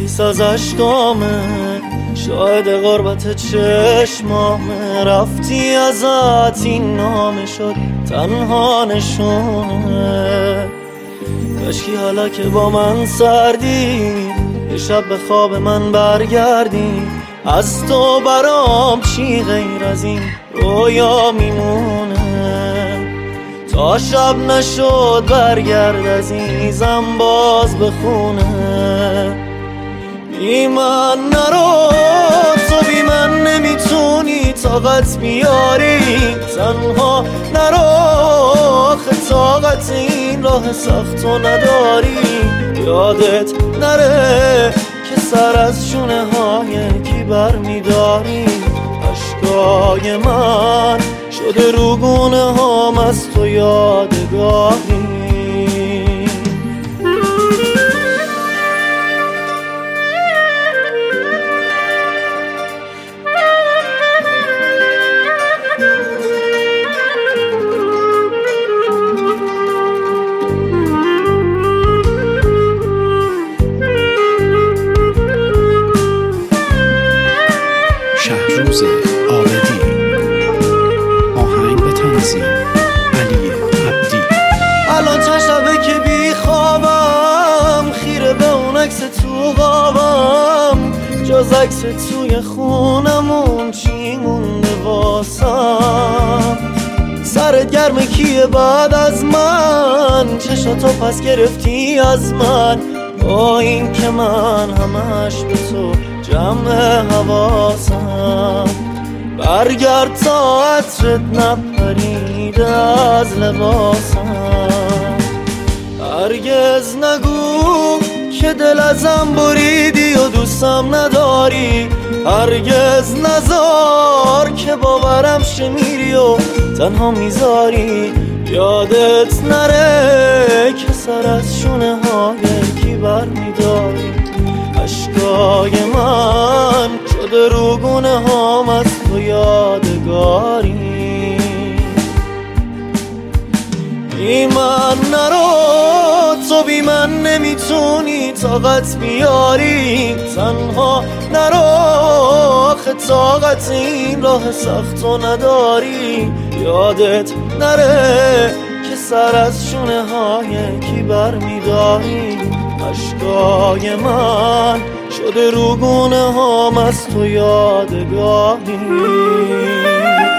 خیس از اشکامه، شاید غربت چشمامه. رفتی ازت این نامه شد تنها نشونه. کاشکی حالا که با من سردی، یه شب به خواب من برگردی. از تو برام چی غیر از این رویا میمونه؟ تا شب نشد برگرد عزیزم باز به خونه. بی من نرو، تو بی من نمیتونی طاقت بیاری. تنها نرو، آخه طاقت این راه سخت و نداری. یادت نره که سر از شونه های کی بر میداری. اشکای من شده روگونه هام از تو یادگاری. شهروز آبدی، آهنگ به تنظیم علی عبدی. الان چند شبه که بی خوابم، خیره به اون عکس تو قابم. جز عکس توی خونمون چی مونده واسم؟ سرت گرمه کیه بعد از من؟ چشاتو پس گرفتی از من، با این که من همش به تو جمع حواسم. برگرد تا عطرت نپریده از لباسم. هرگز نگو که دل ازم بریدی و دوستم نداری. هرگز نذار که باورم شه میری و تنها میذاری. یادت نره که سر از شونه های کی بر میداری. اشکای من شده روگونه هام از تو یادگاری. بی من نرو، تو بی من نمیتونی طاقت بیاری. تنها نرو، آخه طاقت این راه سخت و نداری. یادت نره که سر از شونه های کی بر میداری. اشکای من شده روگونه هام از تو یادگاری.